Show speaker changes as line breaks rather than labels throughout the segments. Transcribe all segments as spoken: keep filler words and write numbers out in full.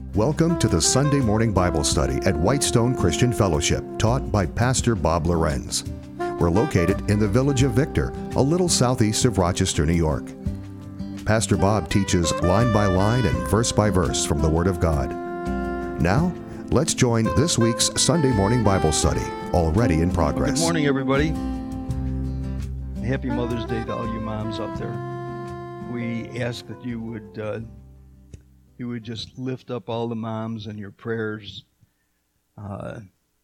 Welcome to the Sunday morning Bible study at Whitestone Christian Fellowship, taught by Pastor Bob Lorenz. We're located in the village of Victor, a little southeast of Rochester, New York. Pastor Bob teaches line by line and verse by verse from the Word of God. Now, let's join this week's Sunday morning Bible study, already in progress.
Well, good morning, everybody. Happy Mother's Day to all you moms out there. We ask that you would uh, you would just lift up all the moms in your prayers. Uh,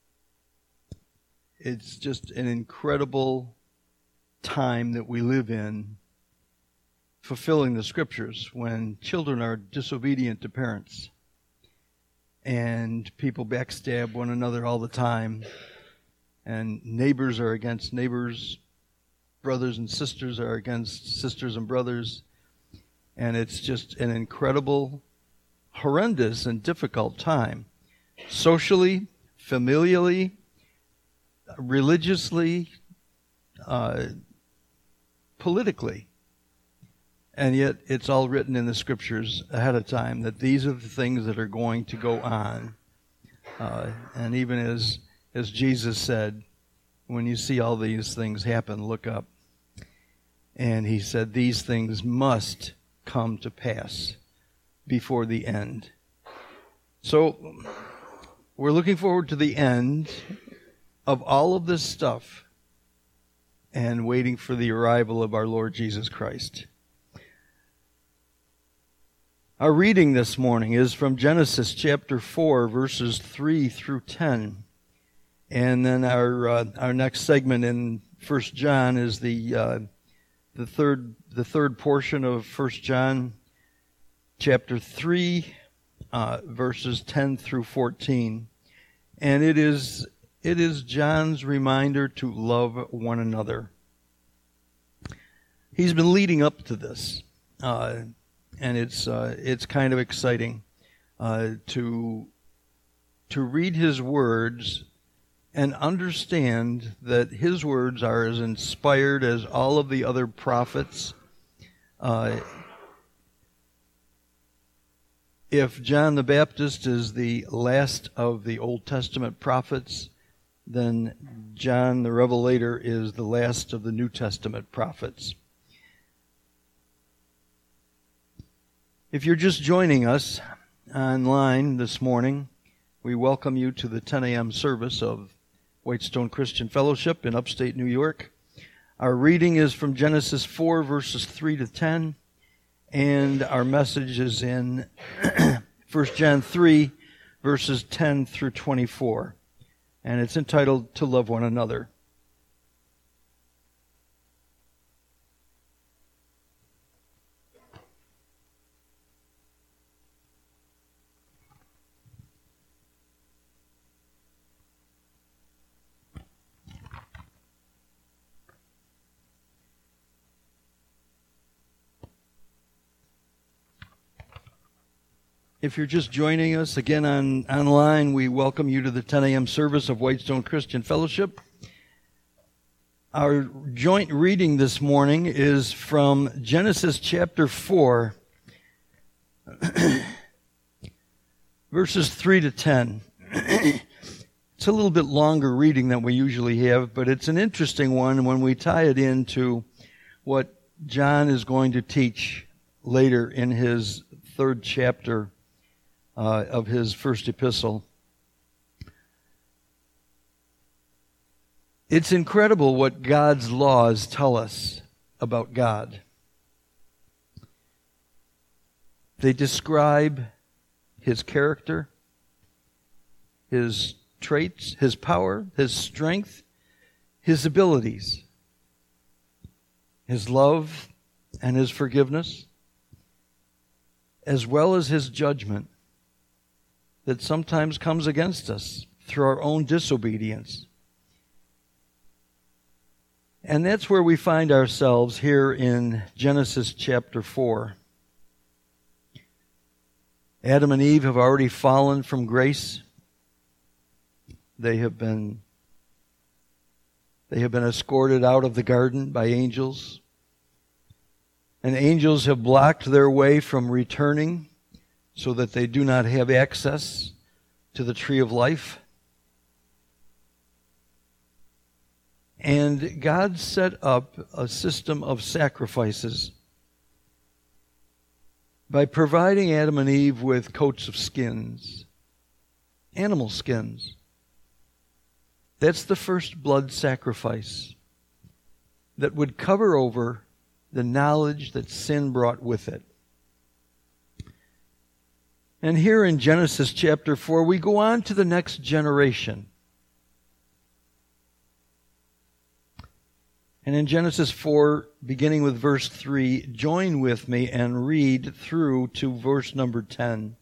it's just an incredible time that we live in, fulfilling the scriptures, when children are disobedient to parents and people backstab one another all the time, and neighbors are against neighbors, brothers and sisters are against sisters and brothers, and it's just an incredible, horrendous, and difficult time, socially, familially, religiously, uh, politically. And yet it's all written in the scriptures ahead of time that these are the things that are going to go on. Uh, and even as as Jesus said, when you see all these things happen, look up. And he said these things must come to pass before the end. So we're looking forward to the end of all of this stuff and waiting for the arrival of our Lord Jesus Christ. Our reading this morning is from Genesis chapter four, verses three through ten. And then our uh, our next segment in First John is the uh, the third the third portion of First John chapter three, uh, verses ten through fourteen. And it is it is John's reminder to love one another. He's been leading up to this. Uh, And it's uh, it's kind of exciting uh, to to read his words and understand that his words are as inspired as all of the other prophets. Uh, if John the Baptist is the last of the Old Testament prophets, then John the Revelator is the last of the New Testament prophets. If you're just joining us online this morning, we welcome you to the ten a.m. service of Whitestone Christian Fellowship in upstate New York. Our reading is from Genesis four, verses three to ten, and our message is in First John three, verses ten through twenty-four, and it's entitled To Love One Another. If you're just joining us again on online, we welcome you to the ten a.m. service of Whitestone Christian Fellowship. Our joint reading this morning is from Genesis chapter four, verses three to ten. It's a little bit longer reading than we usually have, but it's an interesting one when we tie it into what John is going to teach later in his third chapter Uh, of his first epistle. It's incredible what God's laws tell us about God. They describe his character, his traits, his power, his strength, his abilities, his love and his forgiveness, as well as his judgment that sometimes comes against us through our own disobedience. And that's where we find ourselves here in Genesis chapter four. Adam and Eve have already fallen from grace. They have been they have been escorted out of the garden by angels. And angels have blocked their way from returning so that they do not have access to the tree of life. And God set up a system of sacrifices by providing Adam and Eve with coats of skins, animal skins. That's the first blood sacrifice that would cover over the knowledge that sin brought with it. And here in Genesis chapter four, we go on to the next generation. And in Genesis four, beginning with verse three, join with me and read through to verse number ten.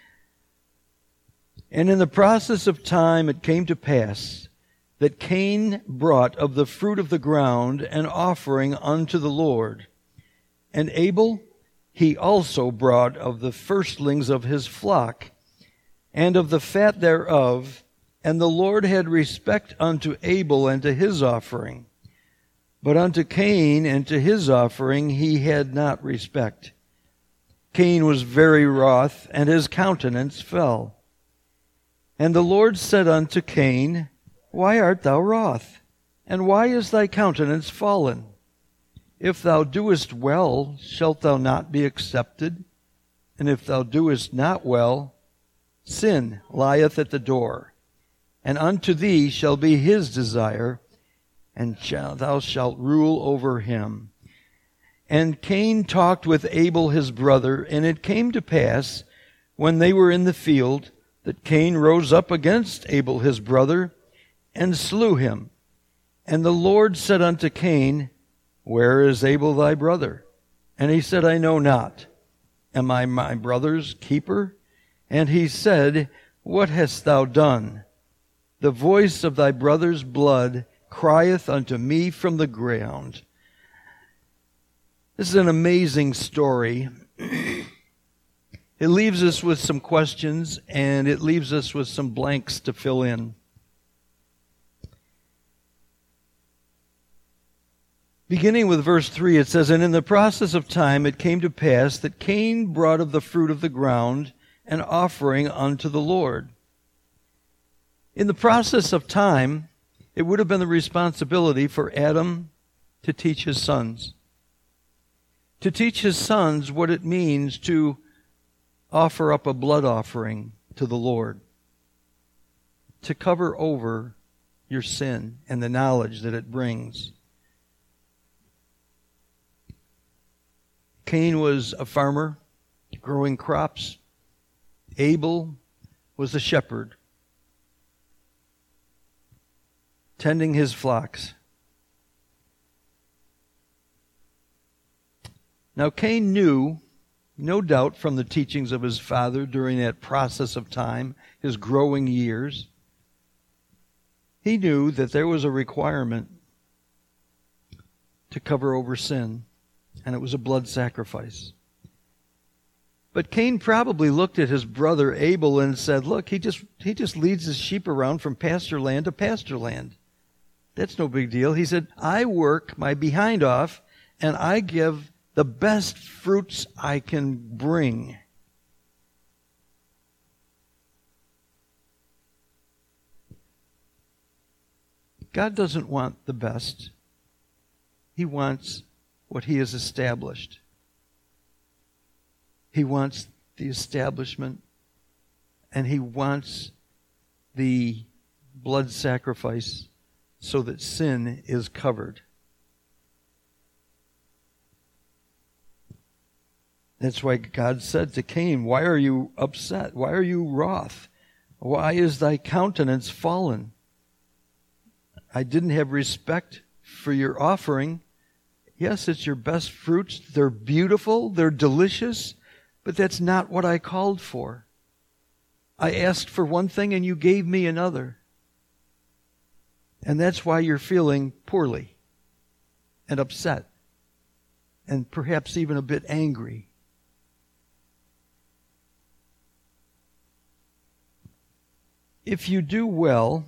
And in the process of time it came to pass that Cain brought of the fruit of the ground an offering unto the Lord. And Abel he also brought of the firstlings of his flock, and of the fat thereof. And the Lord had respect unto Abel and to his offering. But unto Cain and to his offering he had not respect. Cain was very wroth, and his countenance fell. And the Lord said unto Cain, Why art thou wroth? And why is thy countenance fallen? If thou doest well, shalt thou not be accepted? And if thou doest not well, sin lieth at the door. And unto thee shall be his desire, and shall, thou shalt rule over him. And Cain talked with Abel his brother, and it came to pass, when they were in the field, that Cain rose up against Abel his brother, and slew him. And the Lord said unto Cain, Where is Abel thy brother? And he said, I know not. Am I my brother's keeper? And he said, What hast thou done? The voice of thy brother's blood crieth unto me from the ground. This is an amazing story. It leaves us with some questions, and it leaves us with some blanks to fill in. Beginning with verse three, it says, And in the process of time it came to pass that Cain brought of the fruit of the ground an offering unto the Lord. In the process of time, it would have been the responsibility for Adam to teach his sons. To teach his sons what it means to offer up a blood offering to the Lord. To cover over your sin and the knowledge that it brings. Cain was a farmer growing crops. Abel was a shepherd tending his flocks. Now Cain knew, no doubt from the teachings of his father during that process of time, his growing years, he knew that there was a requirement to cover over sin, and it was a blood sacrifice. But Cain probably looked at his brother Abel and said, look, he just he just leads his sheep around from pasture land to pasture land. That's no big deal. He said, I work my behind off, and I give the best fruits I can bring. God doesn't want the best. He wants what he has established. He wants the establishment, and he wants the blood sacrifice so that sin is covered. That's why God said to Cain, why are you upset? Why are you wroth? Why is thy countenance fallen? I didn't have respect for your offering. Yes, it's your best fruits. They're beautiful. They're delicious. But that's not what I called for. I asked for one thing and you gave me another. And that's why you're feeling poorly and upset and perhaps even a bit angry. If you do well,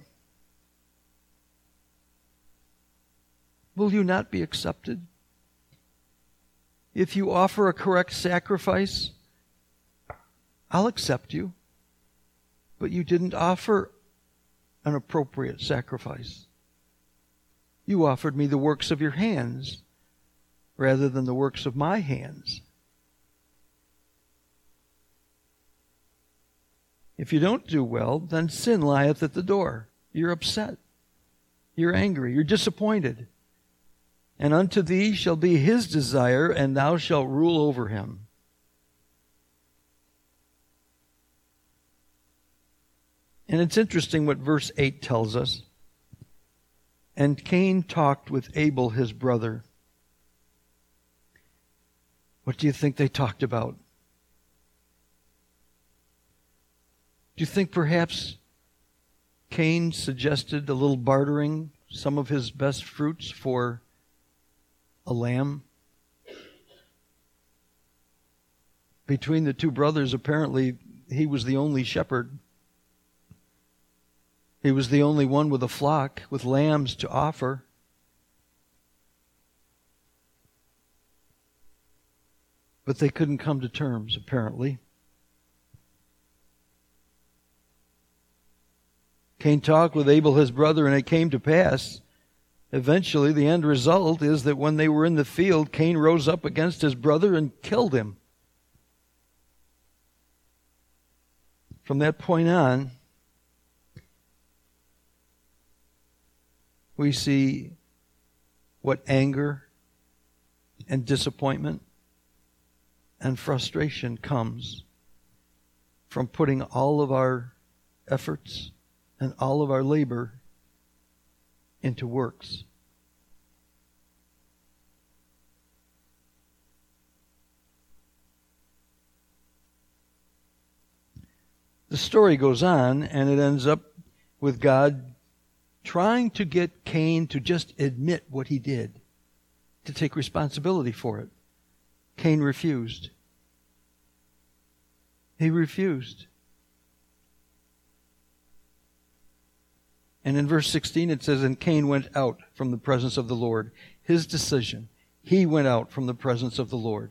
will you not be accepted? If you offer a correct sacrifice, I'll accept you. But you didn't offer an appropriate sacrifice. You offered me the works of your hands rather than the works of my hands. If you don't do well, then sin lieth at the door. You're upset. You're angry. You're disappointed. And unto thee shall be his desire, and thou shalt rule over him. And it's interesting what verse eight tells us. And Cain talked with Abel his brother. What do you think they talked about? Do you think perhaps Cain suggested a little bartering some of his best fruits for a lamb? Between the two brothers, apparently, he was the only shepherd. He was the only one with a flock, with lambs to offer. But they couldn't come to terms, apparently. Cain talked with Abel his brother, and it came to pass. Eventually, the end result is that when they were in the field, Cain rose up against his brother and killed him. From that point on, we see what anger and disappointment and frustration comes from putting all of our efforts and all of our labor into works. The story goes on, and it ends up with God trying to get Cain to just admit what he did, to take responsibility for it. Cain refused. He refused. And in verse sixteen it says, and Cain went out from the presence of the Lord. His decision. He went out from the presence of the Lord.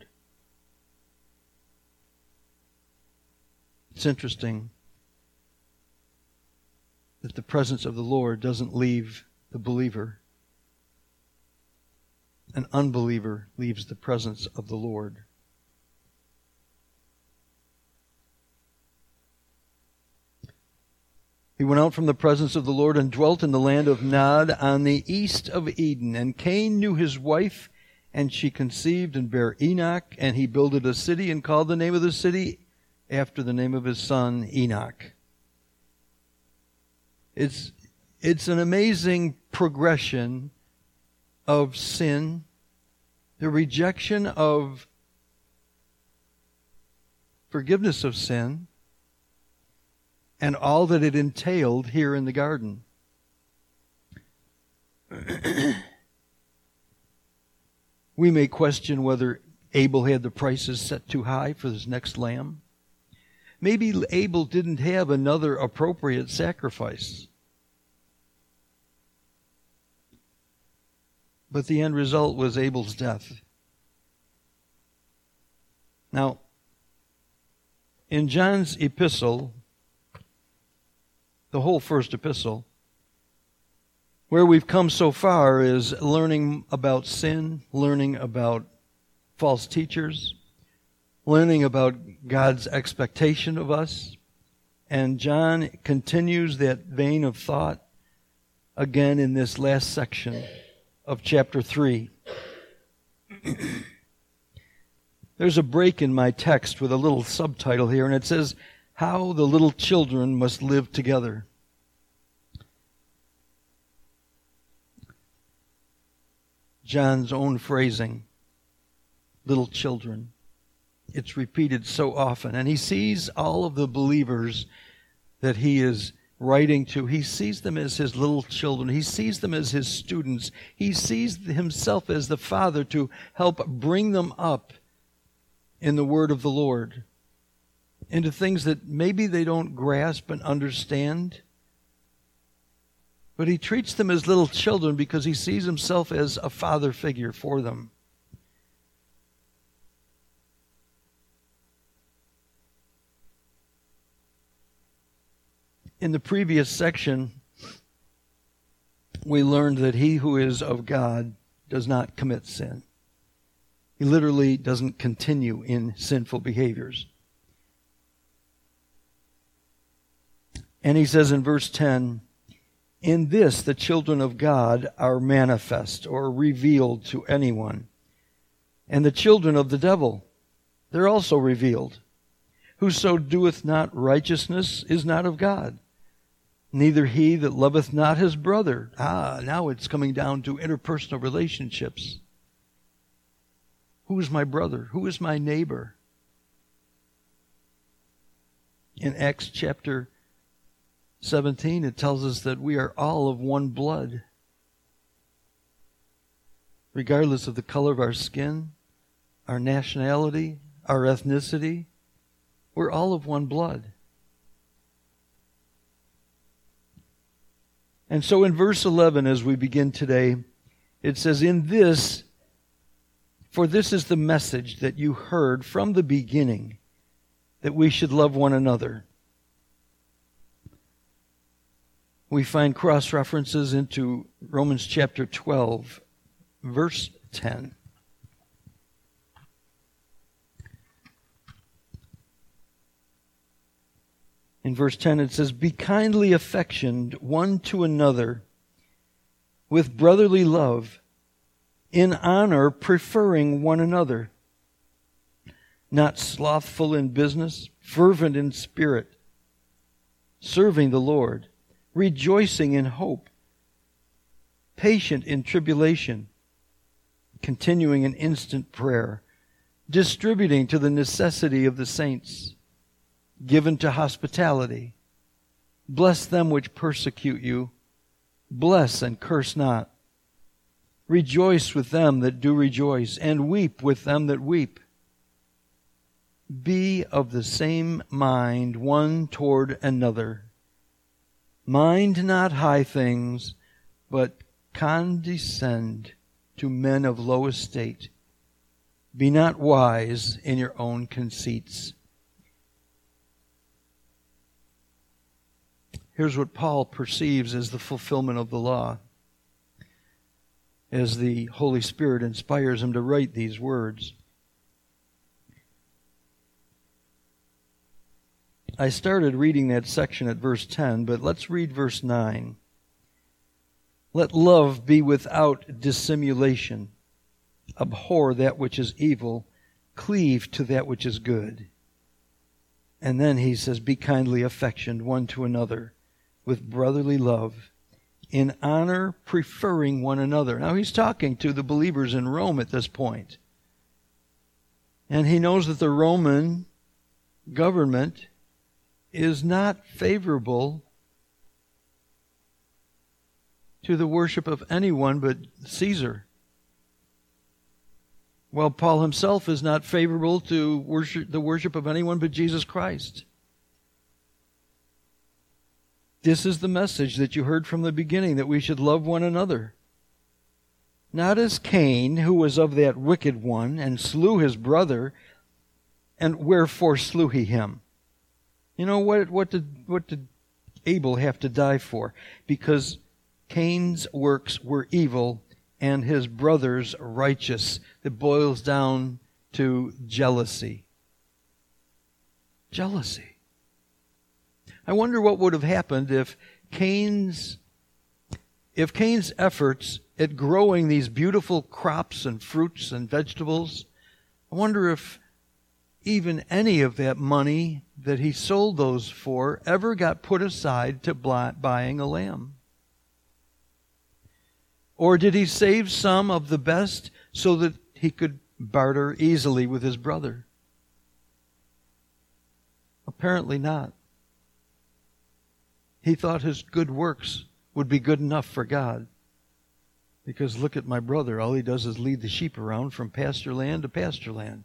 It's interesting that the presence of the Lord doesn't leave the believer. An unbeliever leaves the presence of the Lord. He went out from the presence of the Lord and dwelt in the land of Nod on the east of Eden. And Cain knew his wife, and she conceived and bare Enoch, and he builded a city and called the name of the city after the name of his son Enoch. It's, it's an amazing progression of sin, the rejection of forgiveness of sin, and all that it entailed here in the garden. We may question whether Abel had the prices set too high for his next lamb. Maybe Abel didn't have another appropriate sacrifice. But the end result was Abel's death. Now, in John's epistle, the whole first epistle, where we've come so far is learning about sin, learning about false teachers, learning about God's expectation of us. And John continues that vein of thought again in this last section of chapter three. There's a break in my text with a little subtitle here, and it says, How the Little Children Must Live Together. John's own phrasing, little children. It's repeated so often. And he sees all of the believers that he is writing to. He sees them as his little children. He sees them as his students. He sees himself as the Father to help bring them up in the word of the Lord, into things that maybe they don't grasp and understand. But he treats them as little children because he sees himself as a father figure for them. In the previous section, we learned that he who is of God does not commit sin. He literally doesn't continue in sinful behaviors. And he says in verse ten, in this the children of God are manifest or revealed to anyone. And the children of the devil, they're also revealed. Whoso doeth not righteousness is not of God, neither he that loveth not his brother. Ah, now it's coming down to interpersonal relationships. Who is my brother? Who is my neighbor? In Acts chapter seventeen, it tells us that we are all of one blood. Regardless of the color of our skin, our nationality, our ethnicity, we're all of one blood. And so in verse eleven, as we begin today, it says, in this, for this is the message that you heard from the beginning, that we should love one another. We find cross-references into Romans chapter twelve, verse ten. In verse ten it says, be kindly affectioned one to another with brotherly love, in honor preferring one another, not slothful in business, fervent in spirit, serving the Lord, rejoicing in hope, patient in tribulation, continuing in instant prayer, distributing to the necessity of the saints, given to hospitality. Bless them which persecute you. Bless and curse not. Rejoice with them that do rejoice, and weep with them that weep. Be of the same mind one toward another. Mind not high things, but condescend to men of low estate. Be not wise in your own conceits. Here's what Paul perceives as the fulfillment of the law, as the Holy Spirit inspires him to write these words. I started reading that section at verse ten, but let's read verse nine. Let love be without dissimulation. Abhor that which is evil. Cleave to that which is good. And then he says, be kindly affectioned one to another with brotherly love, in honor preferring one another. Now he's talking to the believers in Rome at this point. And he knows that the Roman government is not favorable to the worship of anyone but Caesar. Well, Paul himself is not favorable to worship, the worship of anyone but Jesus Christ. This is the message that you heard from the beginning, that we should love one another. Not as Cain, who was of that wicked one, and slew his brother, and wherefore slew he him? You know, what, what, did, what did Abel have to die for? Because Cain's works were evil, and his brother's righteous. It boils down to jealousy. Jealousy. I wonder what would have happened if Cain's if Cain's efforts at growing these beautiful crops and fruits and vegetables, I wonder if even any of that money that he sold those for ever got put aside to buying a lamb. Or did he save some of the best so that he could barter easily with his brother? Apparently not. He thought his good works would be good enough for God. Because look at my brother. All he does is lead the sheep around from pasture land to pasture land.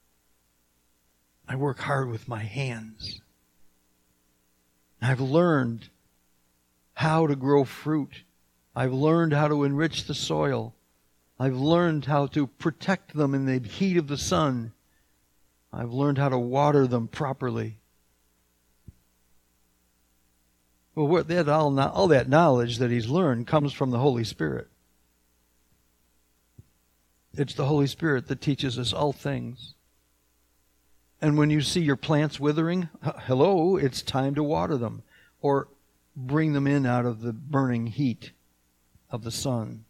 I work hard with my hands. I've learned how to grow fruit. I've learned how to enrich the soil. I've learned how to protect them in the heat of the sun. I've learned how to water them properly. Well, what that all, all that knowledge that he's learned comes from the Holy Spirit. It's the Holy Spirit that teaches us all things. And when you see your plants withering, hello, it's time to water them or bring them in out of the burning heat of the sun.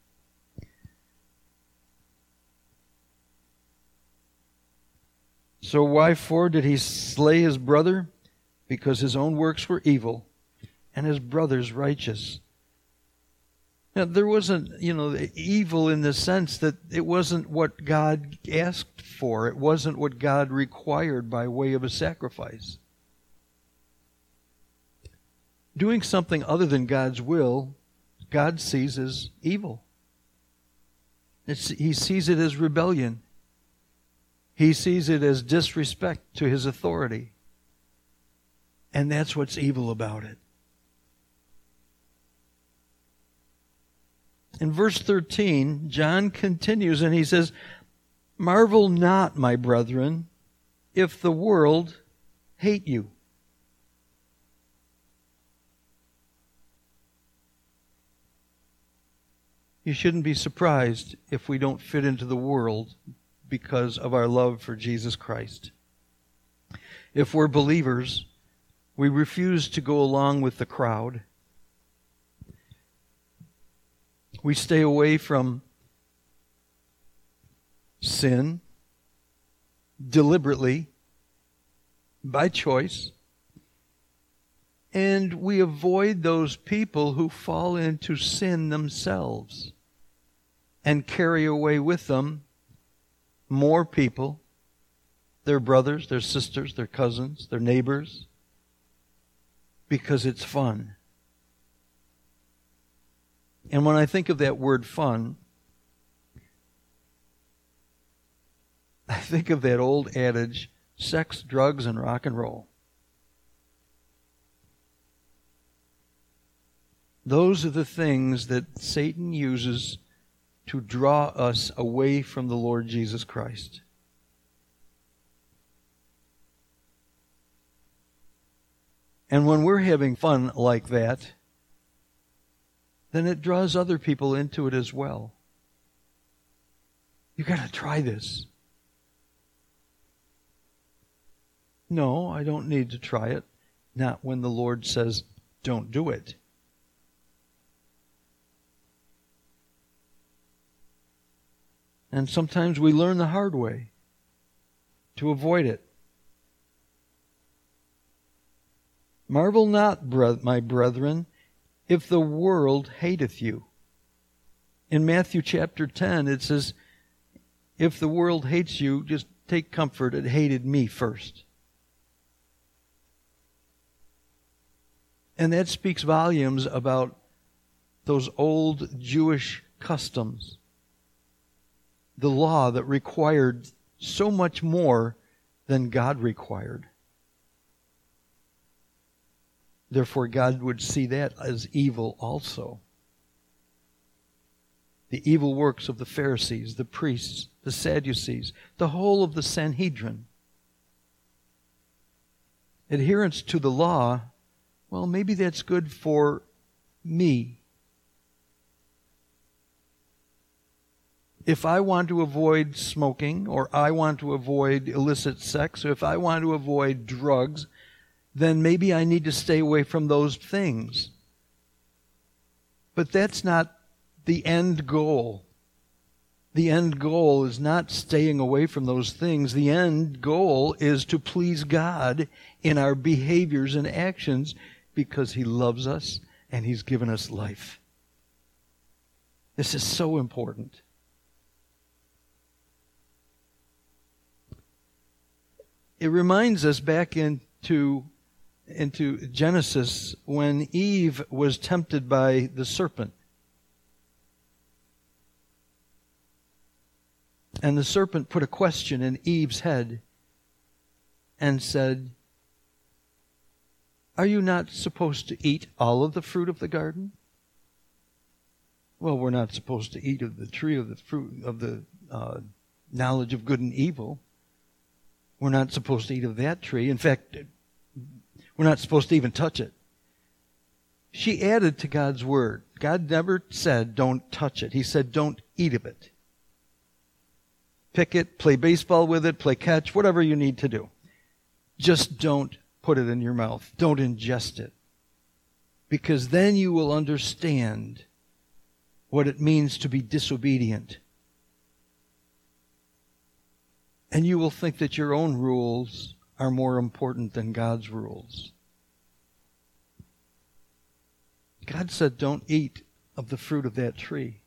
So why for did he slay his brother? Because his own works were evil and his brother's righteous. Now, there wasn't, you know, evil in the sense that it wasn't what God asked for. It wasn't what God required by way of a sacrifice. Doing something other than God's will, God sees as evil. It's, he sees it as rebellion. He sees it as disrespect to his authority. And that's what's evil about it. In verse thirteen, John continues and he says, "Marvel not, my brethren, if the world hate you." You shouldn't be surprised if we don't fit into the world because of our love for Jesus Christ. If we're believers, we refuse to go along with the crowd. We stay away from sin deliberately, by choice, and we avoid those people who fall into sin themselves and carry away with them more people, their brothers, their sisters, their cousins, their neighbors, because it's fun. And when I think of that word fun, I think of that old adage, sex, drugs, and rock and roll. Those are the things that Satan uses to draw us away from the Lord Jesus Christ. And when we're having fun like that, then it draws other people into it as well. You've got to try this. No, I don't need to try it. Not when the Lord says, don't do it. And sometimes we learn the hard way to avoid it. Marvel not, my brethren, if the world hateth you. In Matthew chapter ten, it says, if the world hates you, just take comfort, it hated me first. And that speaks volumes about those old Jewish customs. The law that required so much more than God required. Therefore, God would see that as evil also. The evil works of the Pharisees, the priests, the Sadducees, the whole of the Sanhedrin. Adherence to the law, well, maybe that's good for me. If I want to avoid smoking, or I want to avoid illicit sex, or if I want to avoid drugs, then maybe I need to stay away from those things. But that's not the end goal. The end goal is not staying away from those things. The end goal is to please God in our behaviors and actions because He loves us and He's given us life. This is so important. It reminds us back into, into Genesis when Eve was tempted by the serpent. And the serpent put a question in Eve's head and said, "Are you not supposed to eat all of the fruit of the garden?" Well, we're not supposed to eat of the tree of the fruit of the uh, knowledge of good and evil. We're not supposed to eat of that tree. In fact, we're not supposed to even touch it. She added to God's word. God never said, don't touch it. He said, don't eat of it. Pick it, play baseball with it, play catch, whatever you need to do. Just don't put it in your mouth. Don't ingest it. Because then you will understand what it means to be disobedient. And you will think that your own rules are more important than God's rules. God said, don't eat of the fruit of that tree.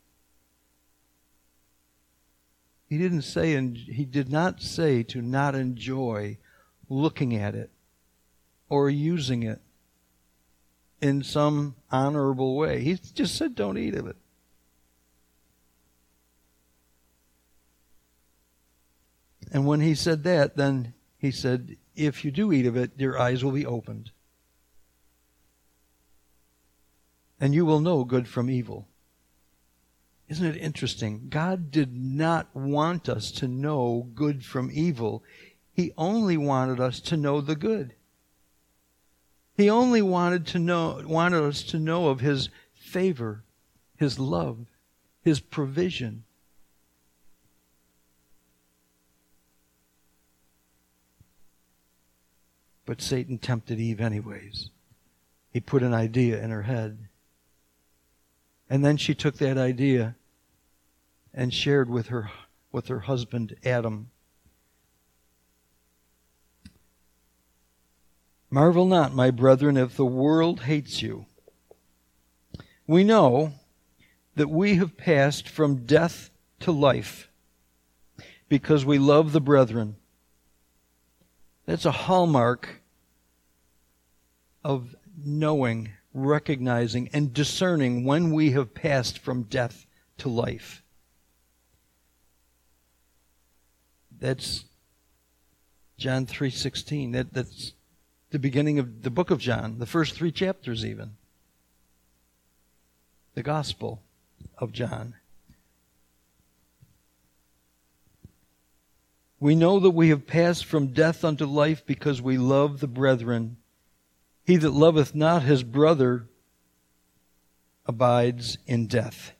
He didn't say, and he did not say to not enjoy looking at it or using it in some honorable way. He just said, don't eat of it. And when he said that, then he said, if you do eat of it, your eyes will be opened. And you will know good from evil. Isn't it interesting? God did not want us to know good from evil. He only wanted us to know the good. He only wanted to know, wanted us to know of His favor, His love, His provision. But Satan tempted Eve anyways. He put an idea in her head. And then she took that idea and shared with her with her husband Adam. Marvel not, my brethren, if the world hates you. We know that we have passed from death to life because we love the brethren. That's a hallmark of knowing, recognizing, and discerning when we have passed from death to life. That's John three sixteen. That, that's the beginning of the book of John, the first three chapters even. The Gospel of John. We know that we have passed from death unto life because we love the brethren. He that loveth not his brother abides in death.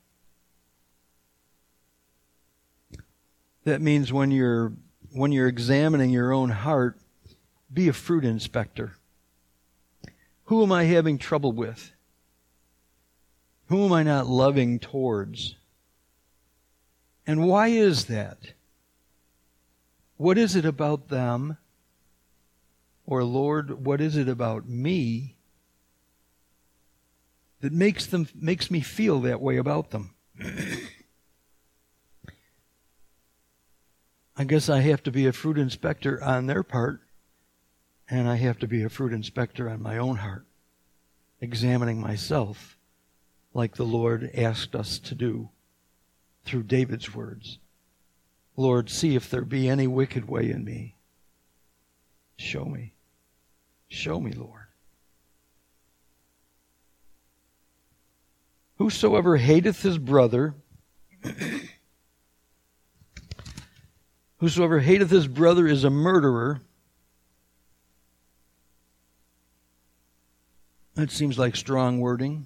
That means when you're when you're examining your own heart, be a fruit inspector. Who am I having trouble with? Who am I not loving towards? And why is that? What is it about them? Or, Lord, what is it about me that makes them makes me feel that way about them? I guess I have to be a fruit inspector on their part, and I have to be a fruit inspector on my own heart, examining myself like the Lord asked us to do through David's words. Lord, see if there be any wicked way in me. Show me. Show me, Lord. Whosoever hateth his brother, whosoever hateth his brother is a murderer. That seems like strong wording.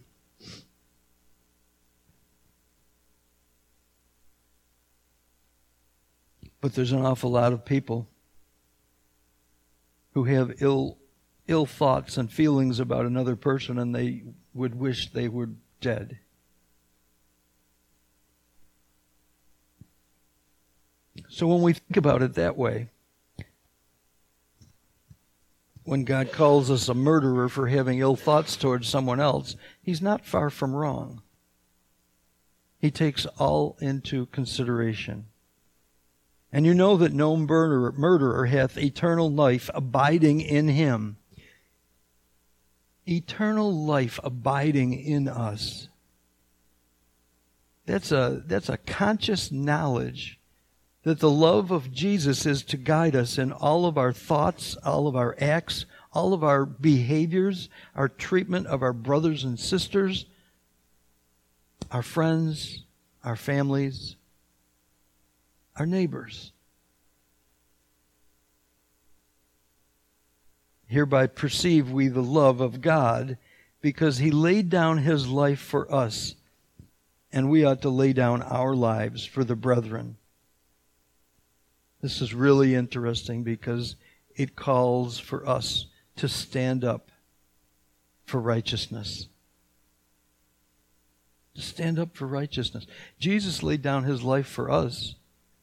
But there's an awful lot of people who have ill ill thoughts and feelings about another person, and they would wish they were dead. So when we think about it that way, when God calls us a murderer for having ill thoughts towards someone else, He's not far from wrong. He takes all into consideration. And you know that no murderer, murderer hath eternal life abiding in him. Eternal life abiding in us. That's a, that's a conscious knowledge that the love of Jesus is to guide us in all of our thoughts, all of our acts, all of our behaviors, our treatment of our brothers and sisters, our friends, our families, our neighbors. Hereby perceive we the love of God because he laid down his life for us, and we ought to lay down our lives for the brethren. This is really interesting because it calls for us to stand up for righteousness. To stand up for righteousness. Jesus laid down his life for us.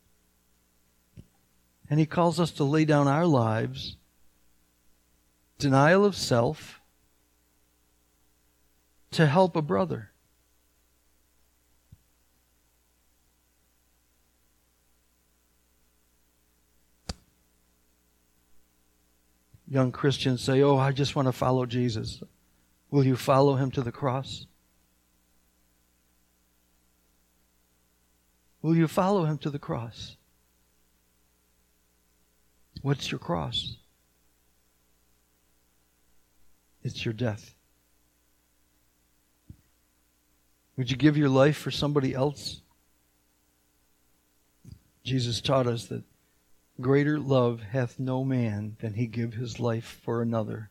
And he calls us to lay down our lives. Denial of self. To help a brother. Young Christians say, oh, I just want to follow Jesus. Will you follow him to the cross? Will you follow him to the cross? What's your cross? It's your death. Would you give your life for somebody else? Jesus taught us that greater love hath no man than he give his life for another.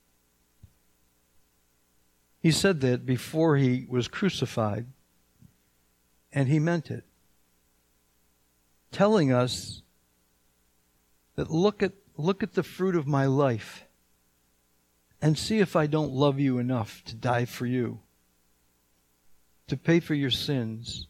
He said that before he was crucified, and he meant it. Telling us that look at look at the fruit of my life and see if I don't love you enough to die for you, to pay for your sins.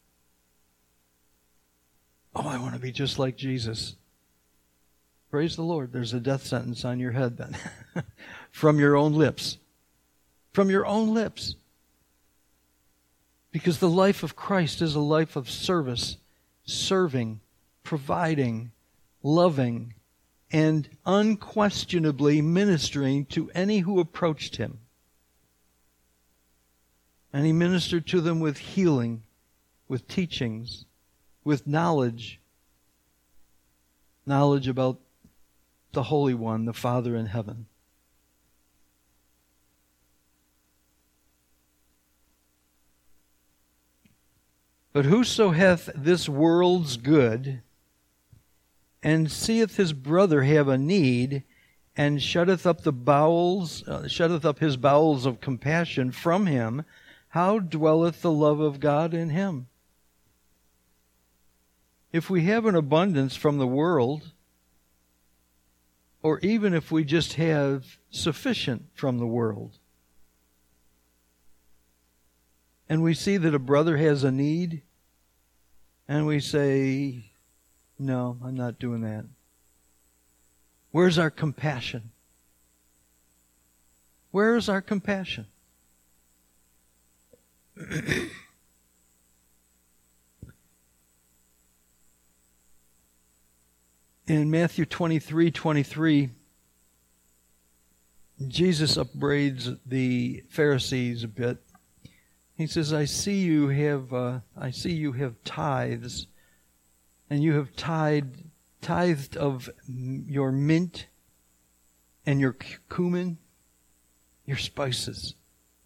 Oh, I want to be just like Jesus. Praise the Lord. There's a death sentence on your head then. From your own lips. From your own lips. Because the life of Christ is a life of service, serving, providing, loving, and unquestionably ministering to any who approached him. And he ministered to them with healing, with teachings, with knowledge. Knowledge about the Holy One, the Father in heaven. But whoso hath this world's good, and seeth his brother have a need, and shutteth up the bowels, uh, shutteth up his bowels of compassion from him, how dwelleth the love of God in him? If we have an abundance from the world, or even if we just have sufficient from the world, and we see that a brother has a need, and we say, no, I'm not doing that. Where's our compassion? Where is our compassion? In Matthew twenty-three twenty-three, Jesus upbraids the Pharisees a bit. He says, I see you have uh, I see you have tithes, and you have tithed, tithed of your mint and your cumin, your spices.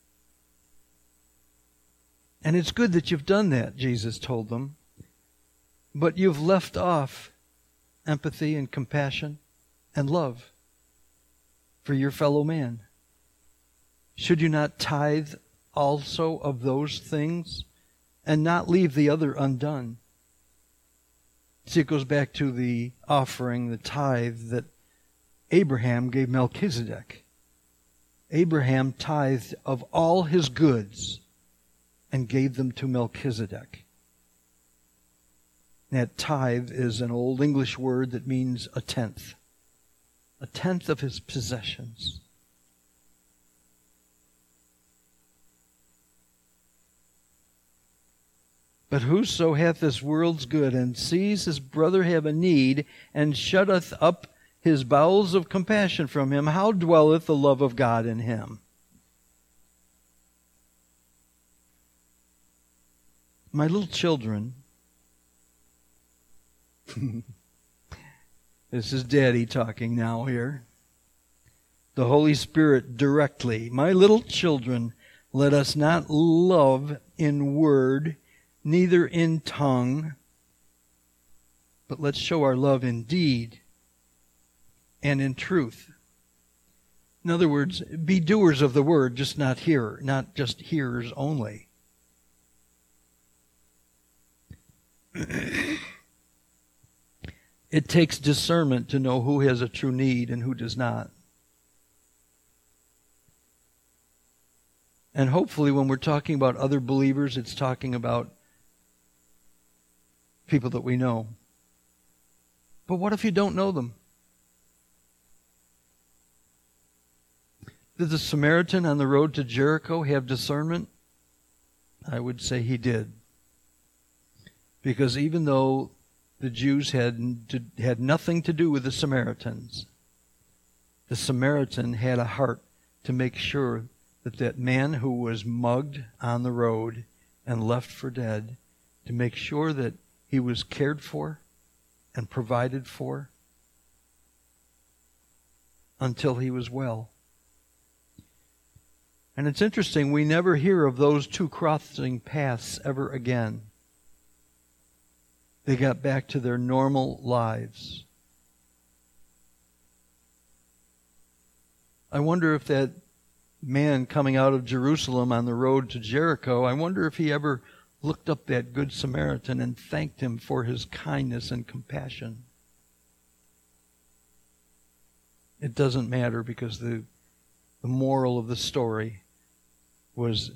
And it's good that you've done that, Jesus told them, but you've left off empathy and compassion and love for your fellow man. Should you not tithe also of those things and not leave the other undone? See, it goes back to the offering, the tithe that Abraham gave Melchizedek. Abraham tithed of all his goods and gave them to Melchizedek. That tithe is an old English word that means a tenth. A tenth of his possessions. But whoso hath this world's good, and sees his brother have a need, and shutteth up his bowels of compassion from him, how dwelleth the love of God in him? My little children, this is Daddy talking now here. The Holy Spirit directly. My little children, let us not love in word, neither in tongue, but let's show our love in deed and in truth. In other words, be doers of the word, just not hear, not just hearers only. It takes discernment to know who has a true need and who does not. And hopefully when we're talking about other believers, it's talking about people that we know. But what if you don't know them? Did the Samaritan on the road to Jericho have discernment? I would say he did. Because even though the Jews had, had nothing to do with the Samaritans, the Samaritan had a heart to make sure that that man who was mugged on the road and left for dead, to make sure that he was cared for and provided for until he was well. And it's interesting, we never hear of those two crossing paths ever again. They got back to their normal lives. I wonder if that man coming out of Jerusalem on the road to Jericho, I wonder if he ever looked up that Good Samaritan and thanked him for his kindness and compassion. It doesn't matter, because the, the moral of the story was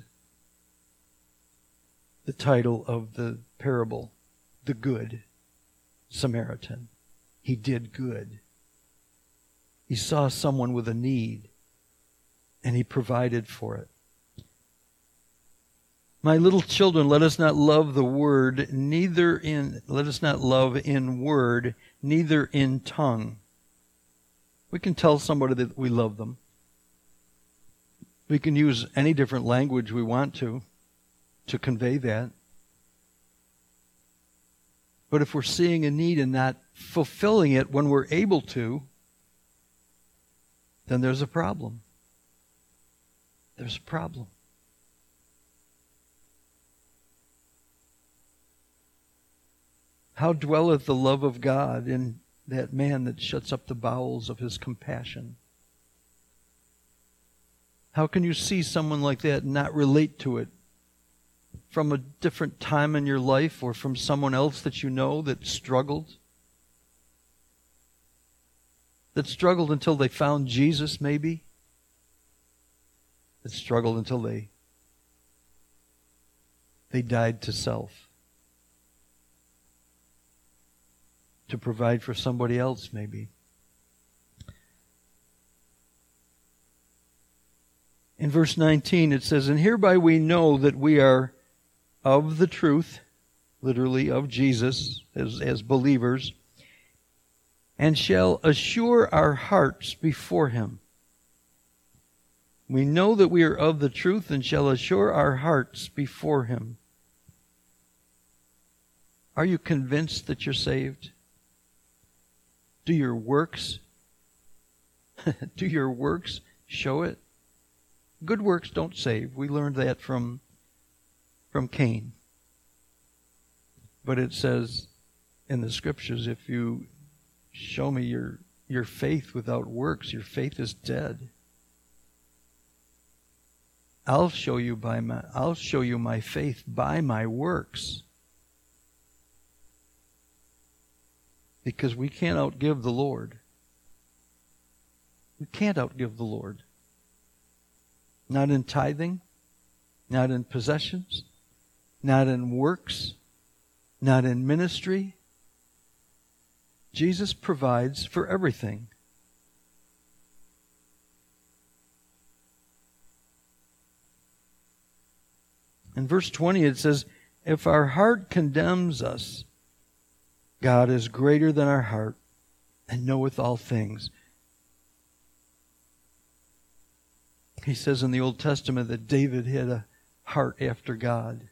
the title of the parable, The Good Samaritan. He did good. He saw someone with a need, and he provided for it. My little children, let us not love the word, neither in, let us not love in word, neither in tongue. We can tell somebody that we love them. We can use any different language we want to, to convey that. But if we're seeing a need and not fulfilling it when we're able to, then there's a problem. There's a problem. How dwelleth the love of God in that man that shuts up the bowels of his compassion? How can you see someone like that and not relate to it from a different time in your life, or from someone else that you know that struggled? That struggled until they found Jesus, maybe? That struggled until they, they died to self. To provide for somebody else, maybe. In verse nineteen it says, "And hereby we know that we are of the truth," literally of Jesus, as, as believers, "and shall assure our hearts before him." We know that we are of the truth and shall assure our hearts before him. Are you convinced that you're saved? Do your works, do your works show it? Good works don't save. We learned that from, from Cain. But it says in the Scriptures, if you show me your, your faith without works, your faith is dead. I'll show you by my, I'll show you my faith by my works. Because we can't outgive the Lord. We can't outgive the Lord. Not in tithing, not in possessions, not in works, not in ministry. Jesus provides for everything. In verse twenty it says, "If our heart condemns us, God is greater than our heart and knoweth all things." He says in the Old Testament that David had a heart after God.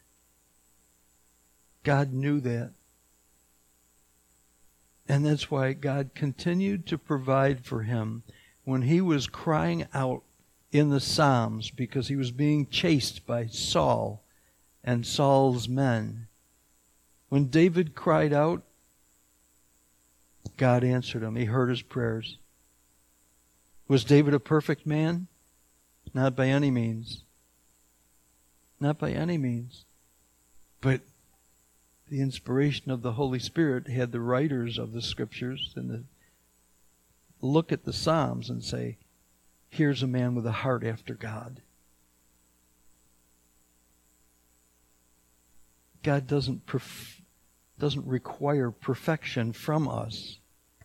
God knew that. And that's why God continued to provide for him when he was crying out in the Psalms because he was being chased by Saul and Saul's men. When David cried out, God answered him. He heard his prayers. Was David a perfect man? Not by any means. Not by any means. But the inspiration of the Holy Spirit had the writers of the Scriptures and the look at the Psalms and say, here's a man with a heart after God. God doesn't perf- doesn't require perfection from us.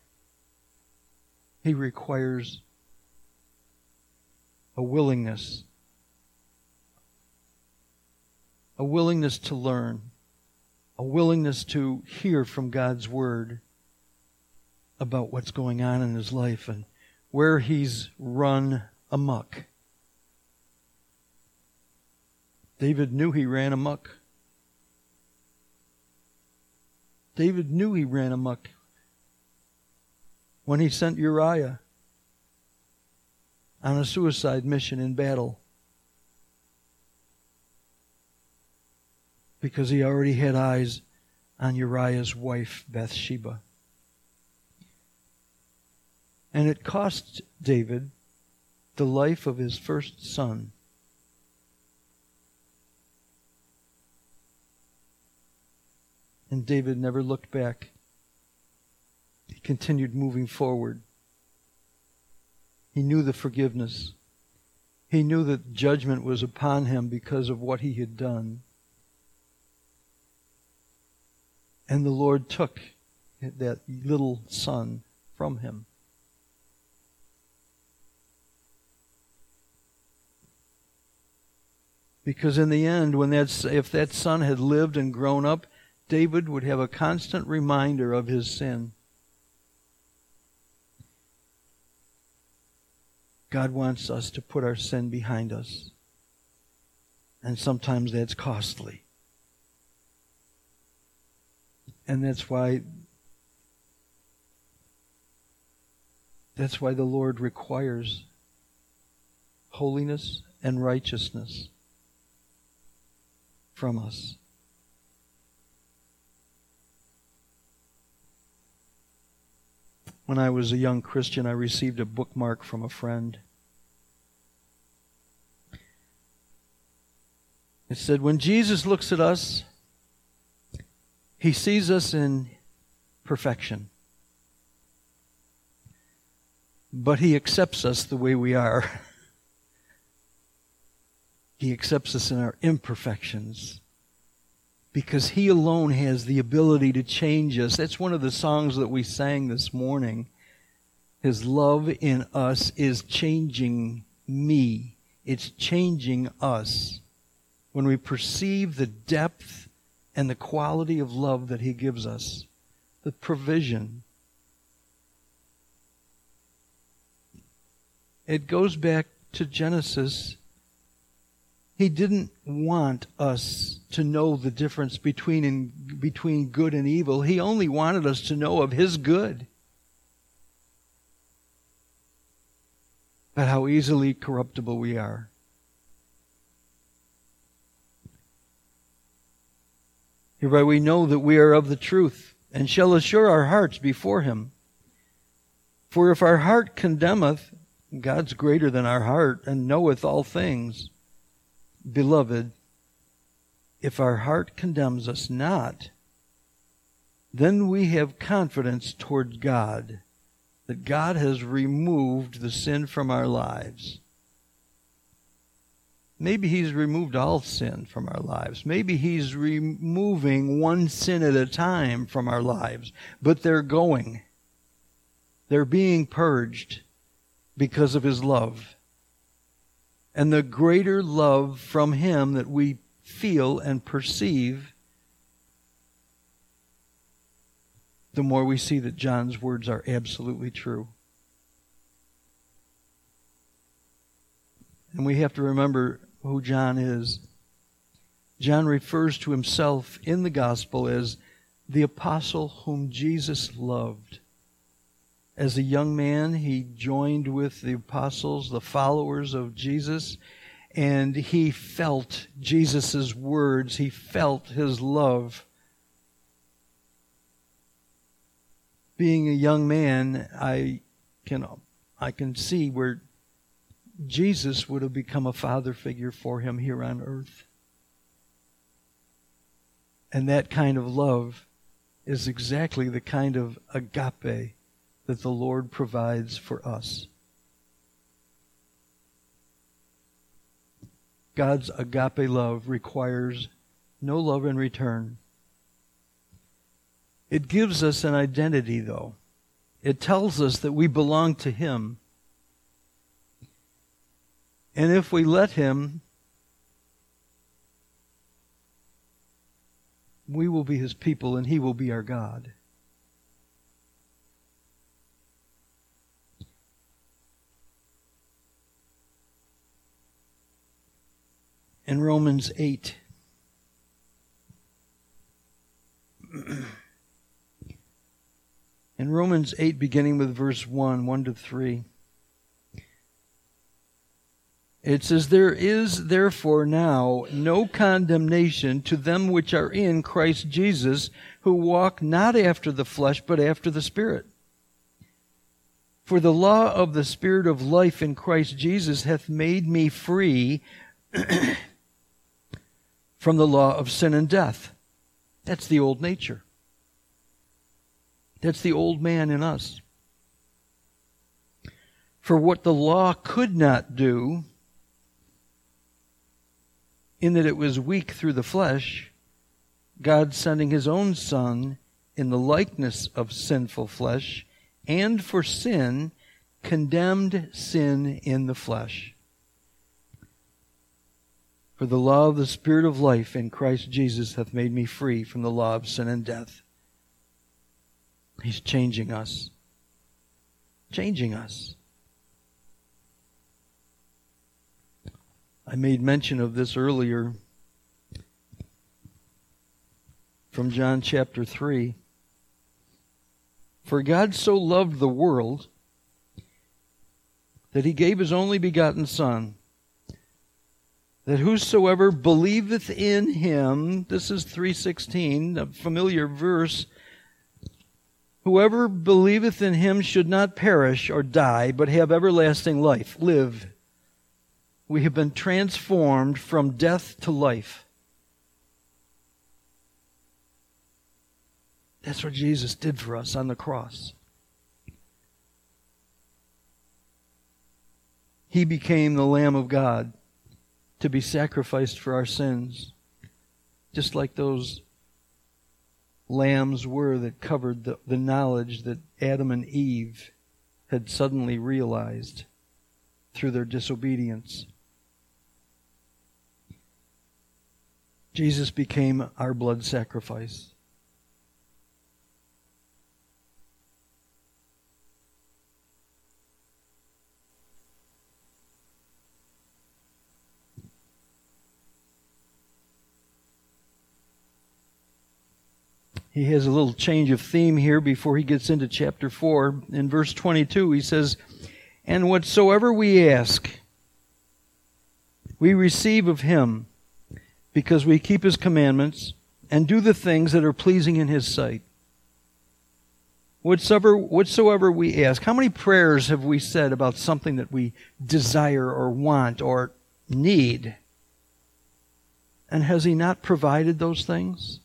He requires a willingness. A willingness to learn. A willingness to hear from God's Word about what's going on in his life and where he's run amok. David knew he ran amok. David knew he ran amok when he sent Uriah on a suicide mission in battle, because he already had eyes on Uriah's wife, Bathsheba. And it cost David the life of his first son. And David never looked back. He continued moving forward. He knew the forgiveness. He knew that judgment was upon him because of what he had done. And the Lord took that little son from him. Because in the end, when that, if that son had lived and grown up, David would have a constant reminder of his sin. God wants us to put our sin behind us. And sometimes that's costly. And that's why that's why the Lord requires holiness and righteousness from us. When I was a young Christian, I received a bookmark from a friend. It said, when Jesus looks at us, he sees us in perfection. But he accepts us the way we are. He accepts us in our imperfections. Because he alone has the ability to change us. That's one of the songs that we sang this morning. His love in us is changing me. It's changing us. When we perceive the depth and the quality of love that he gives us, the provision. It goes back to Genesis. He didn't want us to know the difference between in, between good and evil. He only wanted us to know of his good. But how easily corruptible we are. Hereby we know that we are of the truth, and shall assure our hearts before him. For if our heart condemneth, God's greater than our heart, and knoweth all things. Beloved, if our heart condemns us not, then we have confidence toward God, that God has removed the sin from our lives. Maybe he's removed all sin from our lives. Maybe he's removing one sin at a time from our lives. But they're going. They're being purged because of his love. And the greater love from him that we feel and perceive, the more we see that John's words are absolutely true. And we have to remember who John is. John refers to himself in the gospel as the apostle whom Jesus loved. As a young man, he joined with the apostles, the followers of Jesus, and he felt Jesus' words. He felt his love. Being a young man, I can I can see where Jesus would have become a father figure for him here on earth. And that kind of love is exactly the kind of agape that the Lord provides for us. God's agape love requires no love in return. It gives us an identity, though. It tells us that we belong to Him. And if we let Him, we will be His people and He will be our God. In Romans eight, in Romans eight, beginning with verse one, one to three, it says, "There is therefore now no condemnation to them which are in Christ Jesus, who walk not after the flesh, but after the Spirit. For the law of the Spirit of life in Christ Jesus hath made me free from the law of sin and death." That's the old nature. That's the old man in us. "For what the law could not do, in that it was weak through the flesh, God sending His own Son in the likeness of sinful flesh, and for sin, condemned sin in the flesh. For the law of the Spirit of life in Christ Jesus hath made me free from the law of sin and death." He's changing us. Changing us. I made mention of this earlier from John chapter three. "For God so loved the world that He gave His only begotten Son, that whosoever believeth in Him," this is three sixteen, a familiar verse, "whoever believeth in Him should not perish or die, but have everlasting life." Live. We have been transformed from death to life. That's what Jesus did for us on the cross. He became the Lamb of God to be sacrificed for our sins, just like those lambs were that covered the, the knowledge that Adam and Eve had suddenly realized through their disobedience. Jesus became our blood sacrifice. He has a little change of theme here before he gets into chapter four. In verse twenty-two, he says, "And whatsoever we ask, we receive of Him, because we keep His commandments and do the things that are pleasing in His sight." Whatsoever, whatsoever we ask. How many prayers have we said about something that we desire or want or need? And has He not provided those things?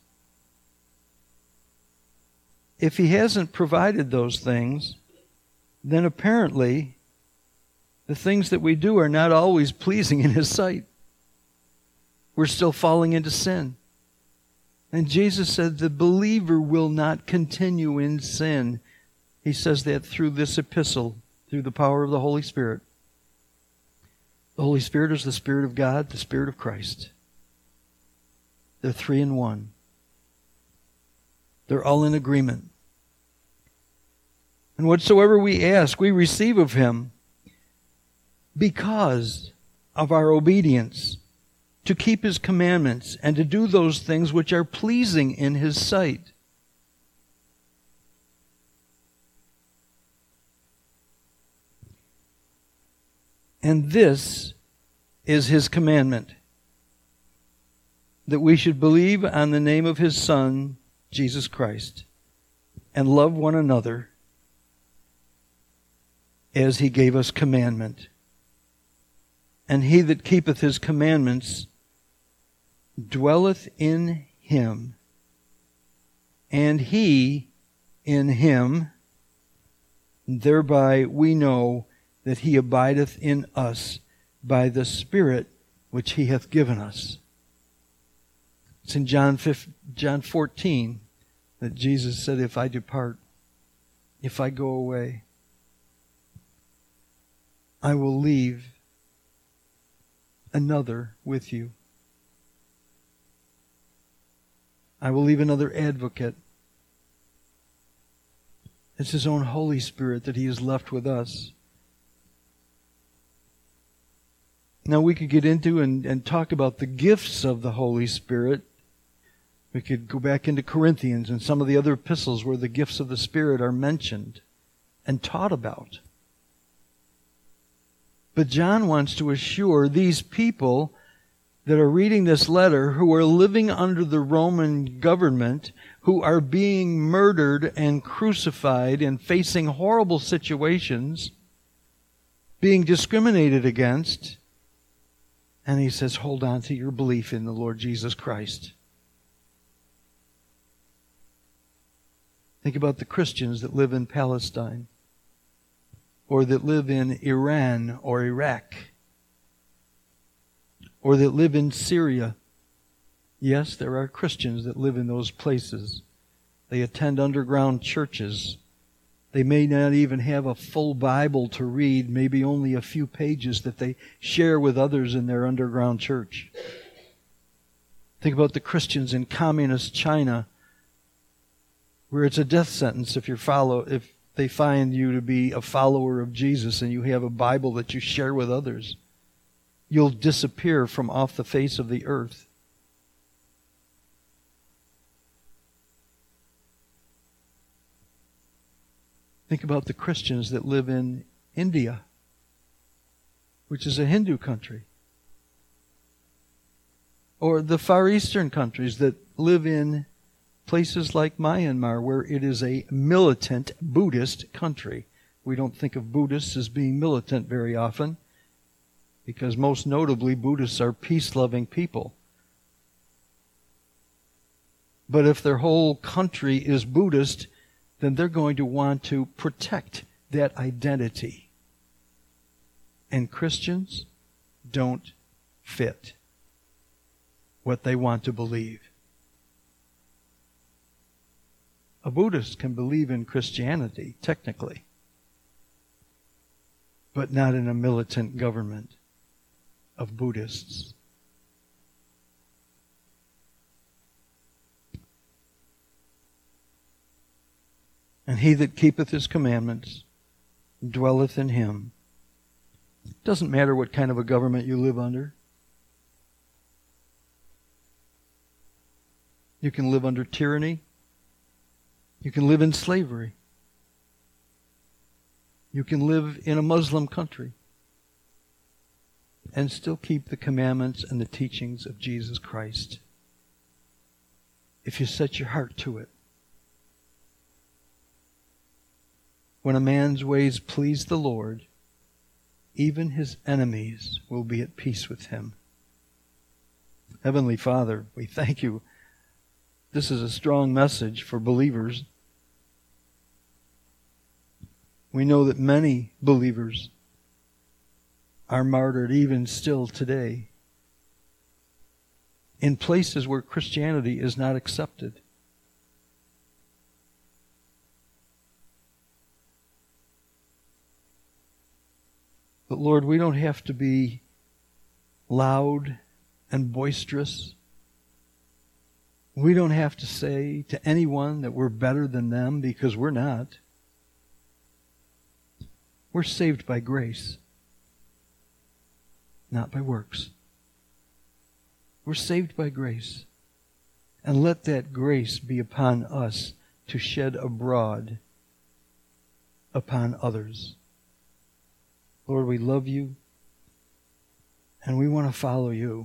If He hasn't provided those things, then apparently the things that we do are not always pleasing in His sight. We're still falling into sin. And Jesus said the believer will not continue in sin. He says that through this epistle, through the power of the Holy Spirit. The Holy Spirit is the Spirit of God, the Spirit of Christ. They're three in one. They're all in agreement. And whatsoever we ask, we receive of Him because of our obedience to keep His commandments and to do those things which are pleasing in His sight. And this is His commandment, that we should believe on the name of His Son, Jesus Christ, and love one another as he gave us commandment. And he that keepeth his commandments dwelleth in him, and he in him. Thereby we know that he abideth in us by the Spirit which he hath given us. It's in John fourteen that Jesus said, if I depart, if I go away, I will leave another with you. I will leave another advocate. It's his own Holy Spirit that he has left with us. Now we could get into and, and talk about the gifts of the Holy Spirit. We could go back into Corinthians and some of the other epistles where the gifts of the Spirit are mentioned and taught about. But John wants to assure these people that are reading this letter, who are living under the Roman government, who are being murdered and crucified and facing horrible situations, being discriminated against. And he says, hold on to your belief in the Lord Jesus Christ. Think about the Christians that live in Palestine, or that live in Iran or Iraq, or that live in Syria. Yes, there are Christians that live in those places. They attend underground churches. They may not even have a full Bible to read, maybe only a few pages that they share with others in their underground church. Think about the Christians in communist China, where it's a death sentence if you follow if they find you to be a follower of Jesus and you have a Bible that you share with others. You'll disappear from off the face of the earth. Think about the Christians that live in India, which is a Hindu country. Or the Far Eastern countries that live in places like Myanmar, where it is a militant Buddhist country. We don't think of Buddhists as being militant very often, because most notably Buddhists are peace-loving people. But if their whole country is Buddhist, then they're going to want to protect that identity. And Christians don't fit what they want to believe. A Buddhist can believe in Christianity, technically, but not in a militant government of Buddhists. And he that keepeth his commandments dwelleth in him. It doesn't matter what kind of a government you live under. You can live under tyranny. You can live in slavery. You can live in a Muslim country and still keep the commandments and the teachings of Jesus Christ, if you set your heart to it. When a man's ways please the Lord, even his enemies will be at peace with him. Heavenly Father, we thank you. This is a strong message for believers. We know that many believers are martyred even still today in places where Christianity is not accepted. But Lord, we don't have to be loud and boisterous. We don't have to say to anyone that we're better than them, because we're not. We're saved by grace, not by works. We're saved by grace. And let that grace be upon us to shed abroad upon others. Lord, we love you, and we want to follow you.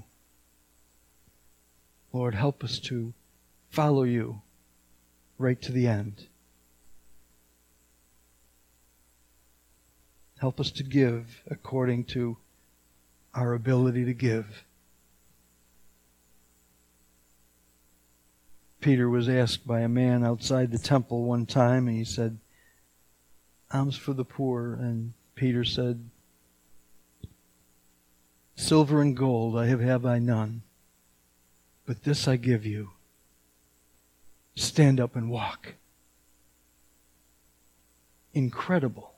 Lord, help us to follow you right to the end. Help us to give according to our ability to give. Peter was asked by a man outside the temple one time, and he said, alms for the poor. And Peter said, silver and gold I have have I none, but this I give you. Stand up and walk. Incredible.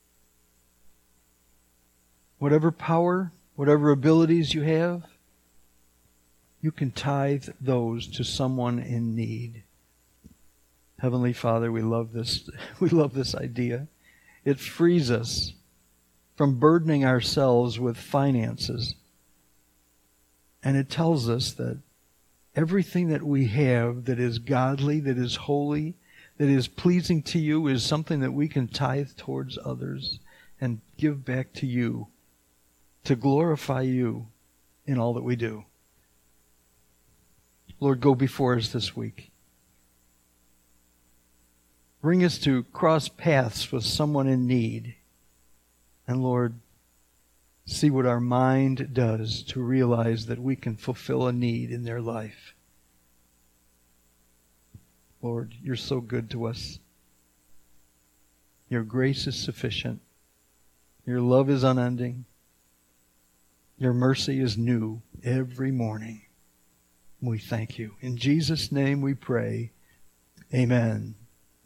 Whatever power, whatever abilities you have, you can tithe those to someone in need. Heavenly Father, we love this. We love this idea. It frees us from burdening ourselves with finances. And it tells us that everything that we have that is godly, that is holy, that is pleasing to you is something that we can tithe towards others and give back to you to glorify you in all that we do. Lord, go before us this week. Bring us to cross paths with someone in need. And Lord, see what our mind does to realize that we can fulfill a need in their life. Lord, you're so good to us. Your grace is sufficient. Your love is unending. Your mercy is new every morning. We thank you. In Jesus' name we pray. Amen.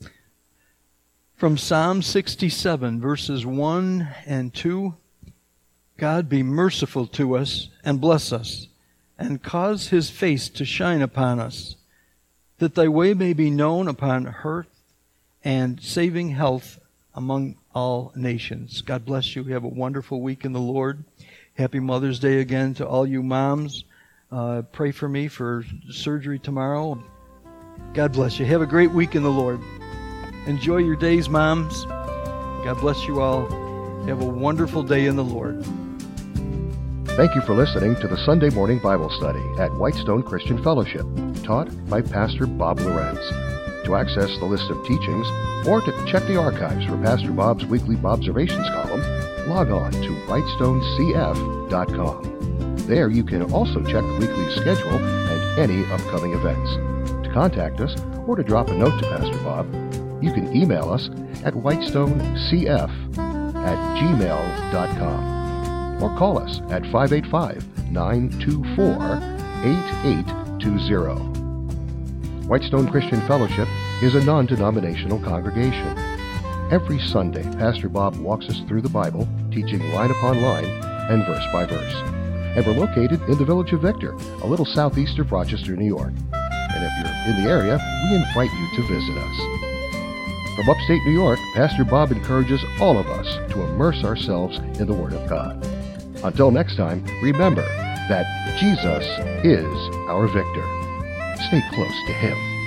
From Psalm sixty-seven, verses one and two, God be merciful to us and bless us, and cause his face to shine upon us, that thy way may be known upon earth, and saving health among all nations. God bless you. Have a wonderful week in the Lord. Happy Mother's Day again to all you moms. Uh, pray for me for surgery tomorrow. God bless you. Have a great week in the Lord. Enjoy your days, moms. God bless you all. Have a wonderful day in the Lord.
Thank you for listening to the Sunday Morning Bible Study at Whitestone Christian Fellowship, taught by Pastor Bob Lorenz. To access the list of teachings or to check the archives for Pastor Bob's weekly Bobservations column, log on to whitestone c f dot com. There you can also check the weekly schedule and any upcoming events. To contact us or to drop a note to Pastor Bob, you can email us at whitestonecf at gmail dot com or call us at five eight five, nine two four, eight eight two zero. Whitestone Christian Fellowship is a non-denominational congregation. Every Sunday, Pastor Bob walks us through the Bible, teaching line upon line and verse by verse. And we're located in the village of Victor, a little southeast of Rochester, New York. And if you're in the area, we invite you to visit us. From upstate New York, Pastor Bob encourages all of us to immerse ourselves in the Word of God. Until next time, remember that Jesus is our victor. Stay close to Him.